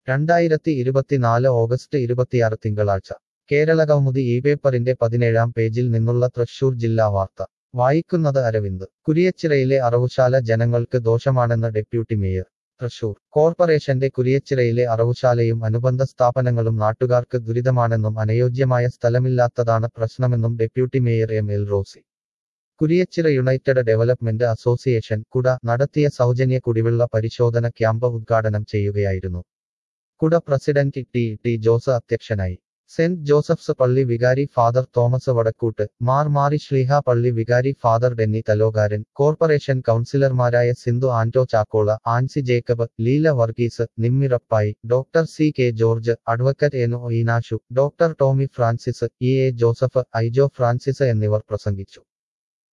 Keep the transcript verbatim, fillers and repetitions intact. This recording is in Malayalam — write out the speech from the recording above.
രണ്ടായിരത്തി ഇരുപത്തിനാല് ഓഗസ്റ്റ് ഇരുപത്തിയാറ് തിങ്കളാഴ്ച കേരളകൗമുദി ഈ പേപ്പറിന്റെ പതിനേഴാം പേജിൽ നിന്നുള്ള തൃശൂർ ജില്ലാ വാർത്ത വായിക്കുന്നത് അരവിന്ദ്. കുരിയച്ചിറയിലെ അറവുശാല ജനങ്ങൾക്ക് ദോഷമാണെന്ന് ഡെപ്യൂട്ടി മേയർ. തൃശൂർ കോർപ്പറേഷന്റെ കുരിയച്ചിറയിലെ അറവുശാലയും അനുബന്ധ സ്ഥാപനങ്ങളും നാട്ടുകാർക്ക് ദുരിതമാണെന്നും അനുയോജ്യമായ സ്ഥലമില്ലാത്തതാണ് പ്രശ്നമെന്നും deputy mayor M L Rosy. Kuriachira united development association കുട നടത്തിയ സൗജന്യ കുടിവെള്ള പരിശോധന ക്യാമ്പ് ഉദ്ഘാടനം ചെയ്യുകയായിരുന്നു. കുട പ്രസിഡന്റ് ടി ടി ജോസ് അധ്യക്ഷനായി. സെന്റ് ജോസഫ്സ് പള്ളി വികാരി ഫാദർ തോമസ് വടക്കൂട്ട്, മാർ മാറി ശ്ലീഹ പള്ളി വികാരി ഫാദർ ഡെന്നി തലോകാരൻ, കോർപ്പറേഷൻ കൗൺസിലർമാരായ Sindhu Anto Chakkola, Ancy Jacob, Leela Varghese, Nimmi Rappai, doctor C K George, advocate N O Eenashu, doctor Tomy Francis, E A Joseph, Aijo Francis എന്നിവർ പ്രസംഗിച്ചു.